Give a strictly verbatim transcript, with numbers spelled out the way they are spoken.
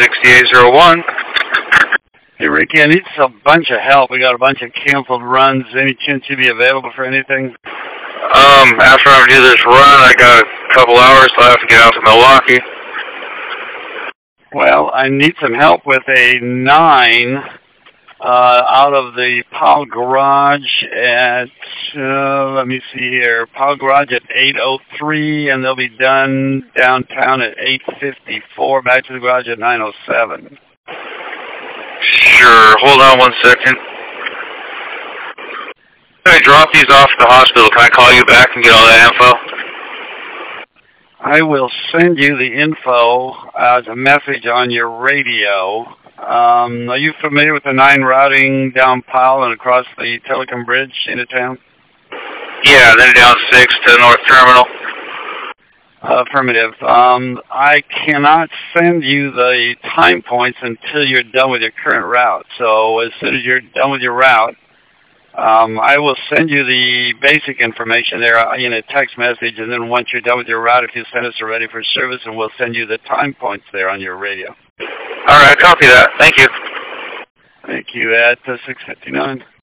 sixty-eight oh one. Hey, Ricky, I need a bunch of help. We got a bunch of canceled runs. Any chance you'd be available for anything? Um, after I do this run, I got a couple hours left to get out to Milwaukee. Well, I need some help with a nine uh, out of the Powell Garage at, uh, let me see here, Powell Garage at eight oh three, and they'll be done downtown at eight fifty-four, back to the garage at nine oh seven. Sure, hold on one second. Can I drop these off at the hospital? Can I call you back and get all that info? I will send you the info as a message on your radio. Um, are you familiar with the nine routing down Powell and across the Telecom Bridge into town? Yeah, then down six to the North Terminal. Uh, affirmative. Um, I cannot send you the time points until you're done with your current route. So as soon as you're done with your route, um, I will send you the basic information there in a text message, and then once you're done with your route, if you send us a ready for service, and we'll send you the time points there on your radio. All right, copy that. Thank you. Thank you. At uh, six fifty-nine.